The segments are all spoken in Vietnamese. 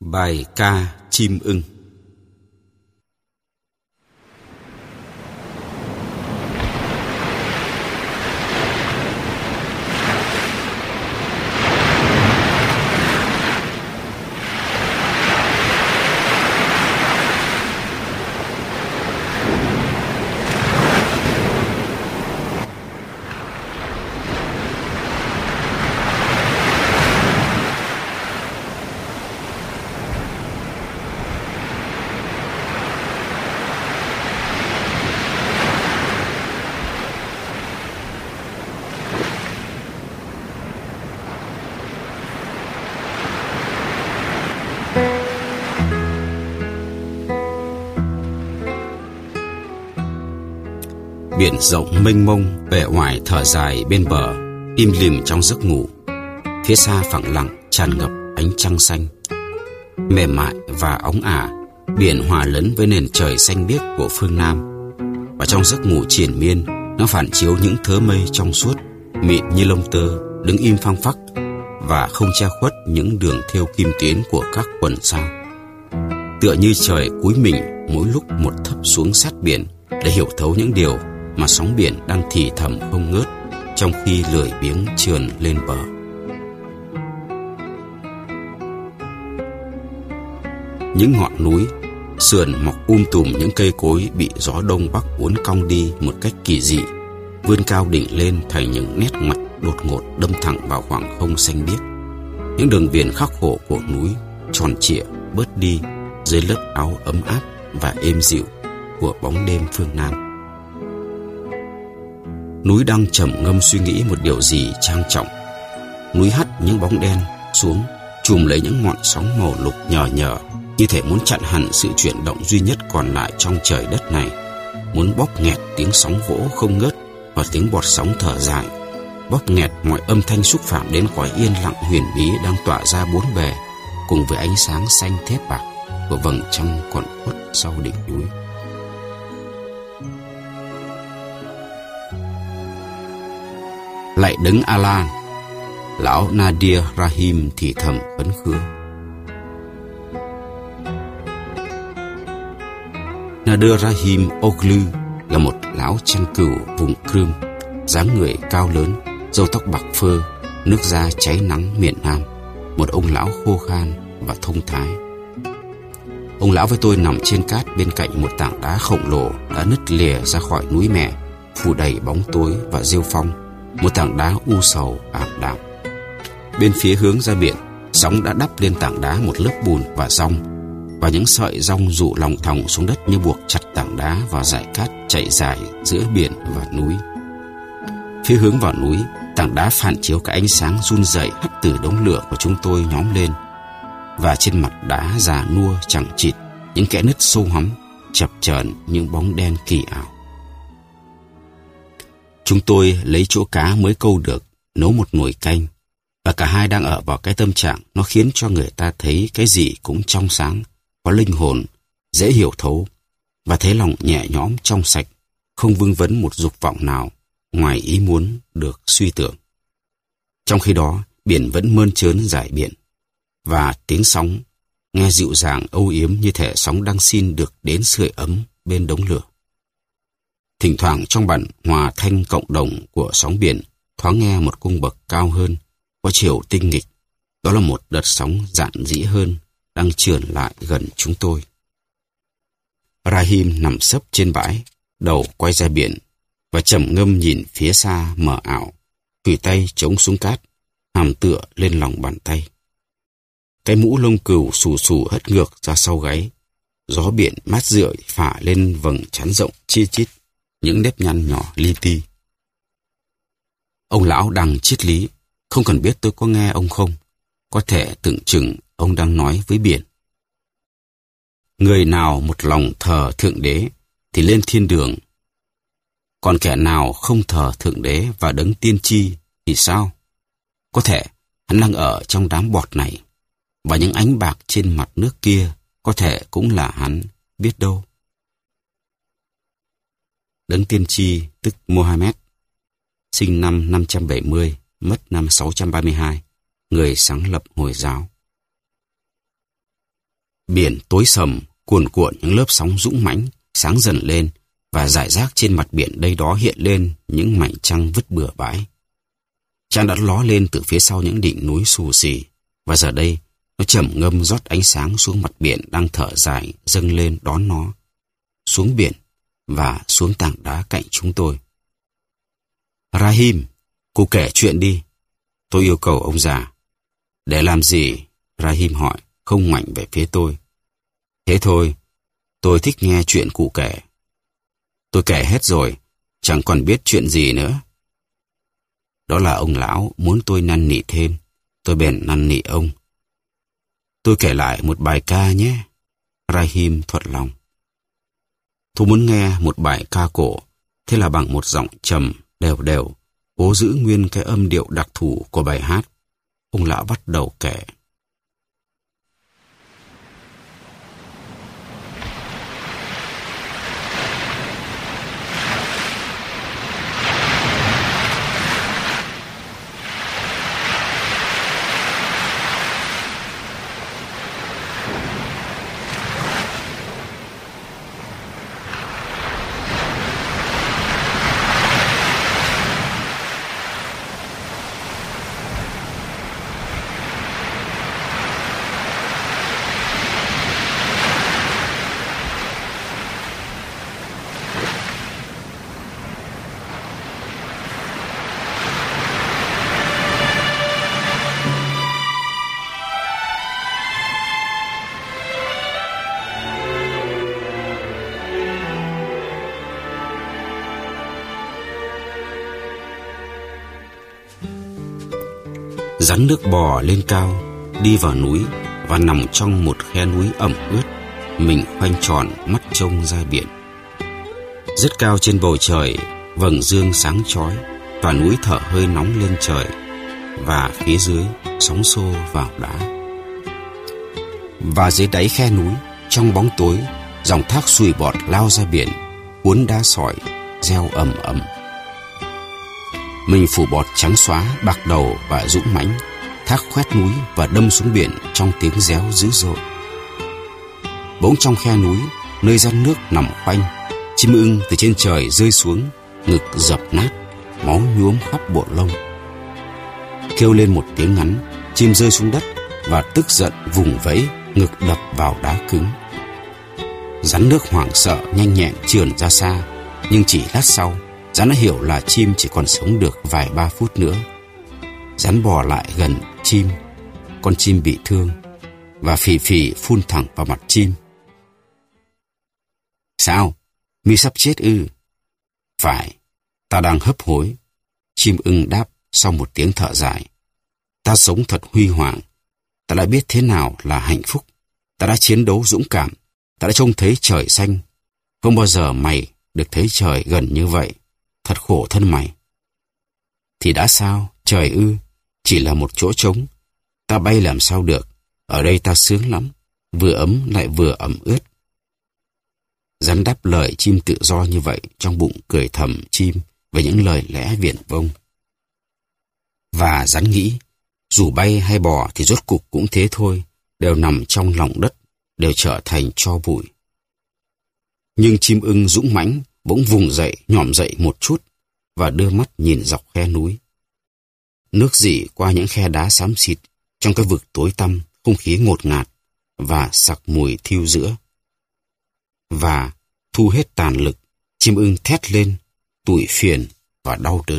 Bài ca chim ưng. Biển rộng mênh mông, bể ngoài thở dài bên bờ, im lìm trong giấc ngủ. Phía xa phẳng lặng tràn ngập ánh trăng xanh, mềm mại và óng ả. Biển hòa lẫn với nền trời xanh biếc của phương Nam, và trong giấc ngủ triền miên, nó phản chiếu những thớ mây trong suốt, mịn như lông tơ, đứng im phăng phắc và không che khuất những đường thêu kim tuyến của các quần sao. Tựa như trời cúi mình mỗi lúc một thấp xuống sát biển để hiểu thấu những điều mà sóng biển đang thì thầm không ngớt trong khi lười biếng trườn lên bờ. Những ngọn núi sườn mọc tùm những cây cối bị gió đông bắc uốn cong đi một cách kỳ dị, vươn cao đỉnh lên thành những nét mặt đột ngột đâm thẳng vào khoảng không xanh biếc. Những đường viền khắc khổ của núi tròn trịa bớt đi dưới lớp áo ấm áp và êm dịu của bóng đêm phương Nam. Núi đang trầm ngâm suy nghĩ một điều gì trang trọng. Núi hắt những bóng đen xuống, chùm lấy những ngọn sóng màu lục nhờ nhờ, như thể muốn chặn hẳn sự chuyển động duy nhất còn lại trong trời đất này, muốn bóp nghẹt tiếng sóng vỗ không ngớt và tiếng bọt sóng thở dài, bóp nghẹt mọi âm thanh xúc phạm đến cõi yên lặng huyền bí đang tỏa ra bốn bề, cùng với ánh sáng xanh thép bạc của vầng trăng còn khuất sau đỉnh núi. Lạy đấng Allah, lão Nadir Rahim thì thầm phấn khứa. Nadir Rahim Oglu là một lão chăn cừu vùng Crimea, dáng người cao lớn, râu tóc bạc phơ, nước da cháy nắng miền Nam, một ông lão khô khan và thông thái. Ông lão với tôi nằm trên cát bên cạnh một tảng đá khổng lồ đã nứt lìa ra khỏi núi mẹ, phủ đầy bóng tối và rêu phong, một tảng đá u sầu ảm đạm. Bên phía hướng ra biển, sóng đã đắp lên tảng đá một lớp bùn và rong, và những sợi rong rụ lòng thòng xuống đất như buộc chặt tảng đá vào dải cát chạy dài giữa biển và núi. Phía hướng vào núi, tảng đá phản chiếu cái ánh sáng run rẩy hắt từ đống lửa của chúng tôi nhóm lên, và trên mặt đá già nua chằng chịt những kẽ nứt sâu hắm, chập chờn những bóng đen kỳ ảo. Chúng tôi lấy chỗ cá mới câu được, nấu một nồi canh, và cả hai đang ở vào cái tâm trạng nó khiến cho người ta thấy cái gì cũng trong sáng, có linh hồn, dễ hiểu thấu, và thấy lòng nhẹ nhõm trong sạch, không vương vấn một dục vọng nào ngoài ý muốn được suy tưởng. Trong khi đó, biển vẫn mơn trớn dải biển, và tiếng sóng nghe dịu dàng âu yếm như thể sóng đang xin được đến sưởi ấm bên đống lửa. Thỉnh thoảng trong bản hòa thanh cộng đồng của sóng biển thoáng nghe một cung bậc cao hơn, có chiều tinh nghịch. Đó là một đợt sóng dạn dĩ hơn đang trườn lại gần chúng tôi. Rahim nằm sấp trên bãi, đầu quay ra biển, và trầm ngâm nhìn phía xa mờ ảo, khuỷu tay chống xuống cát, hàm tựa lên lòng bàn tay. Cái mũ lông cừu xù xù hất ngược ra sau gáy. Gió biển mát rượi phả lên vầng trán rộng chi chít những nếp nhăn nhỏ li ti. Ông lão đang triết lý, không cần biết tôi có nghe ông không. Có thể tưởng chừng ông đang nói với biển. Người nào một lòng thờ Thượng Đế thì lên thiên đường. Còn kẻ nào không thờ Thượng Đế và đấng tiên tri thì sao? Có thể hắn đang ở trong đám bọt này, và những ánh bạc trên mặt nước kia có thể cũng là hắn, biết đâu. Đấng tiên tri tức Mohammed, sinh năm 570, mất năm 632, người sáng lập Hồi giáo. Biển tối sầm, cuồn cuộn những lớp sóng dũng mãnh, sáng dần lên, và rải rác trên mặt biển đây đó hiện lên những mảnh trăng vứt bừa bãi. Trăng đã ló lên từ phía sau những đỉnh núi xù xì, và giờ đây nó trầm ngâm rót ánh sáng xuống mặt biển đang thở dài dâng lên đón nó, xuống biển và xuống tảng đá cạnh chúng tôi. Rahim, cô kể chuyện đi, tôi yêu cầu ông già. Để làm gì? Rahim hỏi, không ngoảnh về phía tôi. Thế thôi, tôi thích nghe chuyện cụ kể. Tôi kể hết rồi, chẳng còn biết chuyện gì nữa. Đó là ông lão muốn tôi năn nỉ thêm, tôi bèn năn nỉ ông. Tôi kể lại một bài ca nhé. Rahim thuận lòng. Tôi muốn nghe một bài ca cổ, thế là bằng một giọng trầm, đều đều, cố giữ nguyên cái âm điệu đặc thù của bài hát. Ông lão bắt đầu kể. Rắn nước bò lên cao, đi vào núi và nằm trong một khe núi ẩm ướt, mình khoanh tròn mắt trông ra biển. Rất cao trên bầu trời, vầng dương sáng chói, và núi thở hơi nóng lên trời, và phía dưới sóng xô vào đá. Và dưới đáy khe núi, trong bóng tối, dòng thác sùi bọt lao ra biển, cuốn đá sỏi, reo ầm ầm. Mình phủ bọt trắng xóa, bạc đầu và dũng mãnh, thác khoét núi và đâm xuống biển trong tiếng réo dữ dội. Bỗng trong khe núi, nơi rắn nước nằm khoanh, chim ưng từ trên trời rơi xuống, ngực dập nát, máu nhuốm khắp bộ lông. Kêu lên một tiếng ngắn, chim rơi xuống đất và tức giận vùng vẫy, ngực đập vào đá cứng. Rắn nước hoảng sợ nhanh nhẹn trườn ra xa, nhưng chỉ lát sau, rắn đã hiểu là chim chỉ còn sống được vài ba phút nữa. Rắn bò lại gần chim, con chim bị thương, và phì phì phun thẳng vào mặt chim. Sao? Mi sắp chết ư? Phải, ta đang hấp hối. Chim ưng đáp sau một tiếng thở dài. Ta sống thật huy hoàng. Ta đã biết thế nào là hạnh phúc. Ta đã chiến đấu dũng cảm. Ta đã trông thấy trời xanh. Không bao giờ mày được thấy trời gần như vậy. Thật khổ thân mày. Thì đã sao? Trời ư? Chỉ là một chỗ trống. Ta bay làm sao được? Ở đây ta sướng lắm. Vừa ấm lại vừa ẩm ướt. Rắn đáp lời chim tự do như vậy, trong bụng cười thầm chim về những lời lẽ viển vông. Và rắn nghĩ, dù bay hay bò thì rốt cục cũng thế thôi, đều nằm trong lòng đất, đều trở thành tro bụi. Nhưng chim ưng dũng mãnh bỗng vùng dậy, nhỏm dậy một chút và đưa mắt nhìn dọc khe núi. Nước rỉ qua những khe đá xám xịt, trong cái vực tối tăm, không khí ngột ngạt và sặc mùi thiêu rữa. Và thu hết tàn lực, chim ưng thét lên, tủi phiền và đau đớn.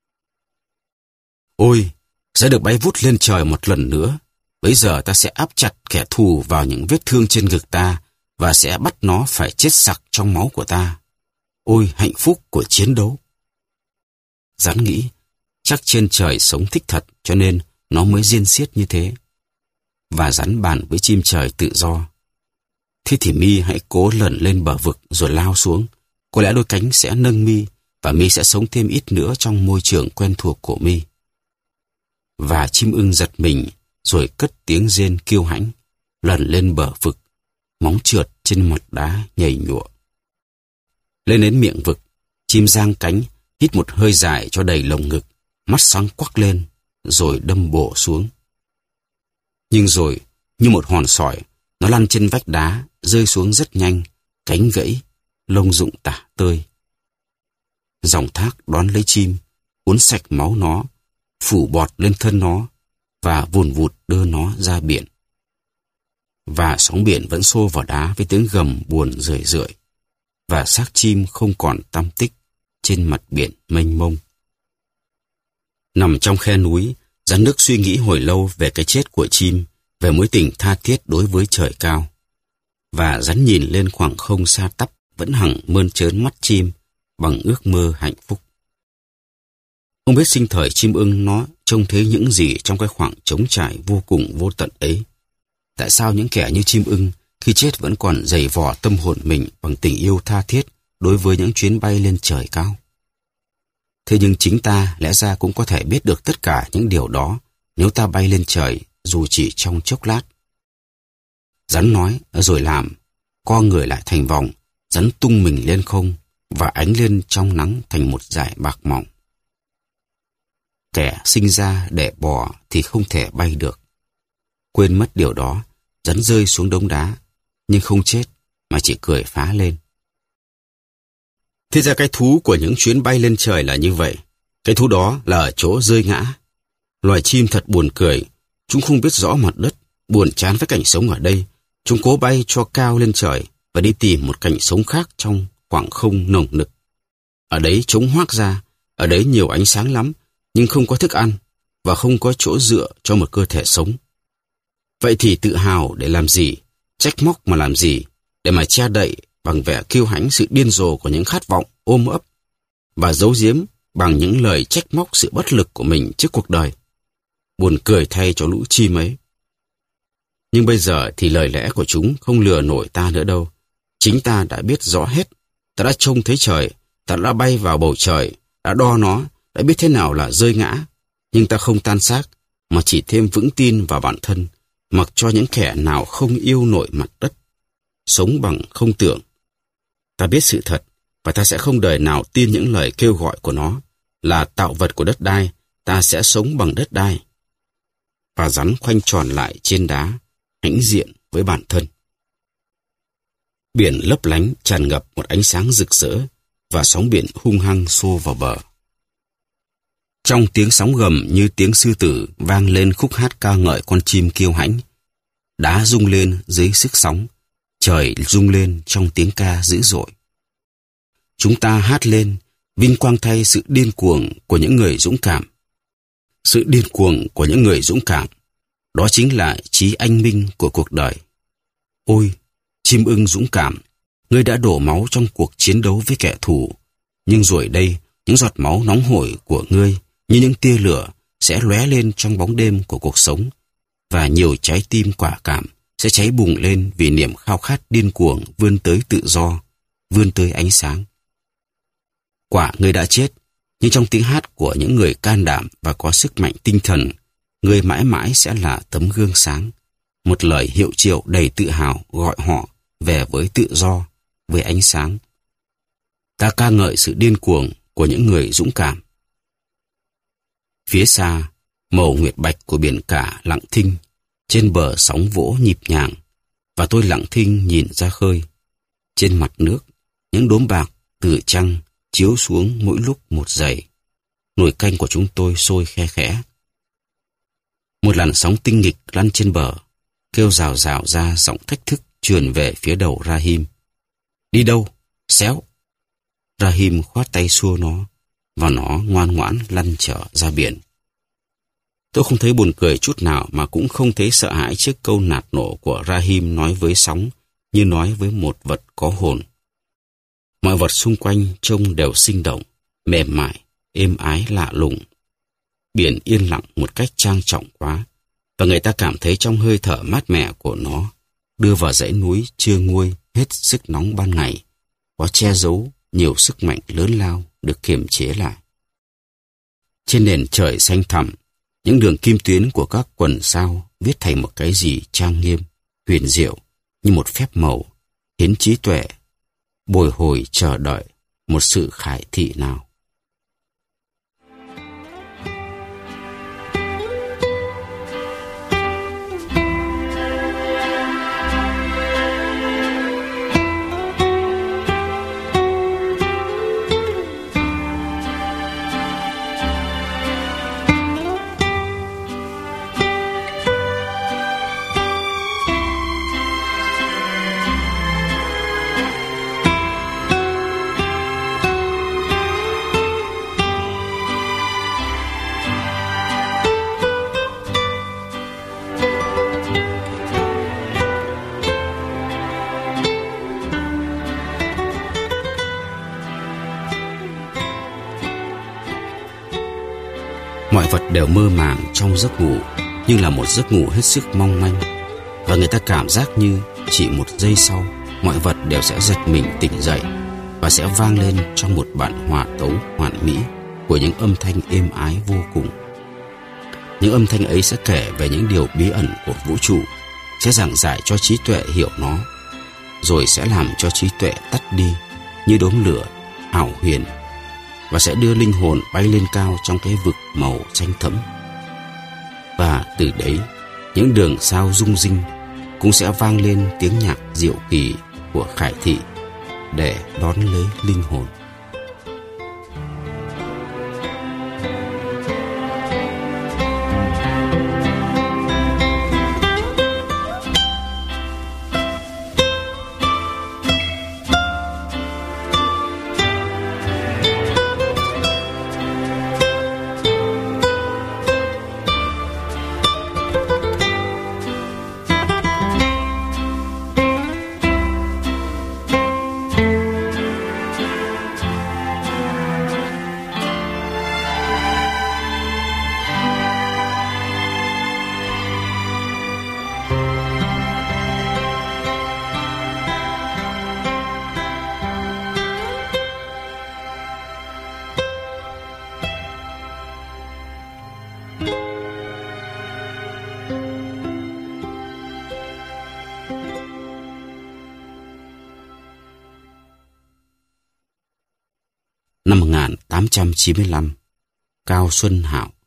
Ôi, sẽ được bay vút lên trời một lần nữa. Bây giờ ta sẽ áp chặt kẻ thù vào những vết thương trên ngực ta và sẽ bắt nó phải chết sặc trong máu của ta. Ôi, hạnh phúc của chiến đấu. Rắn nghĩ, chắc trên trời sống thích thật cho nên nó mới riêng xiết như thế. Và rắn bàn với chim trời tự do. Thế thì Mi hãy cố lẩn lên bờ vực rồi lao xuống. Có lẽ đôi cánh sẽ nâng Mi và Mi sẽ sống thêm ít nữa trong môi trường quen thuộc của Mi. Và chim ưng giật mình rồi cất tiếng rên kiêu hãnh, lẩn lên bờ vực, móng trượt trên mặt đá nhầy nhụa. Lên đến miệng vực, chim giang cánh, hít một hơi dài cho đầy lồng ngực, mắt sáng quắc lên, rồi đâm bổ xuống. Nhưng rồi, như một hòn sỏi, nó Nó lăn trên vách đá, rơi xuống rất nhanh, cánh gãy, lông rụng tả tơi. Dòng thác đón lấy chim, uốn sạch máu nó, phủ bọt lên thân nó và vùn vụt đưa nó ra biển. Và sóng biển vẫn xô vào đá với tiếng gầm buồn rười rượi, và xác chim không còn tăm tích trên mặt biển mênh mông. Nằm trong khe núi, Rắn nước suy nghĩ hồi lâu về cái chết của chim, về mối tình tha thiết đối với trời cao. Và rắn nhìn lên khoảng không xa tắp vẫn hằng mơn trớn mắt chim bằng ước mơ hạnh phúc. Không biết sinh thời chim ưng nó trông thấy những gì trong cái khoảng trống trải vô cùng vô tận ấy. Tại sao những kẻ như chim ưng khi chết vẫn còn giày vò tâm hồn mình bằng tình yêu tha thiết đối với những chuyến bay lên trời cao? Thế nhưng chính ta lẽ ra cũng có thể biết được tất cả những điều đó nếu ta bay lên trời dù chỉ trong chốc lát. Rắn nói rồi làm, co người lại thành vòng, rắn tung mình lên không và ánh lên trong nắng thành một dải bạc mỏng. Kẻ sinh ra để bò thì không thể bay được. Quên mất điều đó, rắn rơi xuống đống đá, nhưng không chết mà chỉ cười phá lên. Thế ra cái thú của những chuyến bay lên trời là như vậy. Cái thú đó là ở chỗ rơi ngã. Loài chim thật buồn cười. Chúng không biết rõ mặt đất, buồn chán với cảnh sống ở đây. Chúng cố bay cho cao lên trời và đi tìm một cảnh sống khác trong khoảng không nồng nực. Ở đấy trống hoác ra, ở đấy nhiều ánh sáng lắm, nhưng không có thức ăn và không có chỗ dựa cho một cơ thể sống. Vậy thì tự hào để làm gì, trách móc mà làm gì, để mà che đậy bằng vẻ kiêu hãnh sự điên rồ của những khát vọng ôm ấp và giấu giếm bằng những lời trách móc sự bất lực của mình trước cuộc đời. Buồn cười thay cho lũ chim ấy. Nhưng bây giờ thì lời lẽ của chúng không lừa nổi ta nữa đâu. Chính ta đã biết rõ hết. Ta đã trông thấy trời, ta đã bay vào bầu trời, đã đo nó, đã biết thế nào là rơi ngã. Nhưng ta không tan xác, mà chỉ thêm vững tin vào bản thân, mặc cho những kẻ nào không yêu nổi mặt đất, sống bằng không tưởng. Ta biết sự thật, và ta sẽ không đời nào tin những lời kêu gọi của nó, là tạo vật của đất đai, ta sẽ sống bằng đất đai. Và rắn khoanh tròn lại trên đá, hãnh diện với bản thân. Biển lấp lánh tràn ngập một ánh sáng rực rỡ, và sóng biển hung hăng xô vào bờ. Trong tiếng sóng gầm như tiếng sư tử vang lên khúc hát ca ngợi con chim kiêu hãnh. Đá rung lên dưới sức sóng, trời rung lên trong tiếng ca dữ dội. Chúng ta hát lên, vinh quang thay sự điên cuồng của những người dũng cảm. Sự điên cuồng của những người dũng cảm, đó chính là chí anh minh của cuộc đời. Ôi, chim ưng dũng cảm, ngươi đã đổ máu trong cuộc chiến đấu với kẻ thù. Nhưng rồi đây, những giọt máu nóng hổi của ngươi như những tia lửa sẽ lóe lên trong bóng đêm của cuộc sống, và nhiều trái tim quả cảm sẽ cháy bùng lên vì niềm khao khát điên cuồng vươn tới tự do, vươn tới ánh sáng. Quả ngươi đã chết, nhưng trong tiếng hát của những người can đảm và có sức mạnh tinh thần, ngươi mãi mãi sẽ là tấm gương sáng, một lời hiệu triệu đầy tự hào gọi họ về với tự do, với ánh sáng. Ta ca ngợi sự điên cuồng của những người dũng cảm. Phía xa, màu nguyệt bạch của biển cả lặng thinh, trên bờ sóng vỗ nhịp nhàng, và tôi lặng thinh nhìn ra khơi. Trên mặt nước, những đốm bạc từ trăng chiếu xuống mỗi lúc một dày. Nồi canh của chúng tôi sôi khe khẽ. Một làn sóng tinh nghịch lăn trên bờ, kêu rào rào ra giọng thách thức truyền về phía đầu Rahim. Đi đâu? Xéo! Rahim khoát tay xua nó, và nó ngoan ngoãn lăn trở ra biển. Tôi không thấy buồn cười chút nào mà cũng không thấy sợ hãi trước câu nạt nổ của Rahim nói với sóng như nói với một vật có hồn. Mọi vật xung quanh trông đều sinh động, mềm mại, êm ái lạ lùng. Biển yên lặng một cách trang trọng quá, và người ta cảm thấy trong hơi thở mát mẻ của nó, đưa vào dãy núi chưa nguôi hết sức nóng ban ngày, có che giấu nhiều sức mạnh lớn lao được kiềm chế lại. Trên nền trời xanh thẳm, những đường kim tuyến của các quần sao viết thành một cái gì trang nghiêm, huyền diệu như một phép màu, hiến trí tuệ, bồi hồi chờ đợi một sự khải thị nào. vật đều mơ màng trong giấc ngủ, nhưng là một giấc ngủ hết sức mong manh. Và người ta cảm giác như chỉ một giây sau, mọi vật đều sẽ giật mình tỉnh dậy và sẽ vang lên trong một bản hòa tấu hoàn mỹ của những âm thanh êm ái vô cùng. Những âm thanh ấy sẽ kể về những điều bí ẩn của vũ trụ, sẽ giảng giải cho trí tuệ hiểu nó, rồi sẽ làm cho trí tuệ tắt đi như đốm lửa ảo huyền, và sẽ đưa linh hồn bay lên cao trong cái vực màu xanh thẫm. Và từ đấy, những đường sao rung rinh cũng sẽ vang lên tiếng nhạc diệu kỳ của khải thị để đón lấy linh hồn. Năm 1895, Cao Xuân Hạo.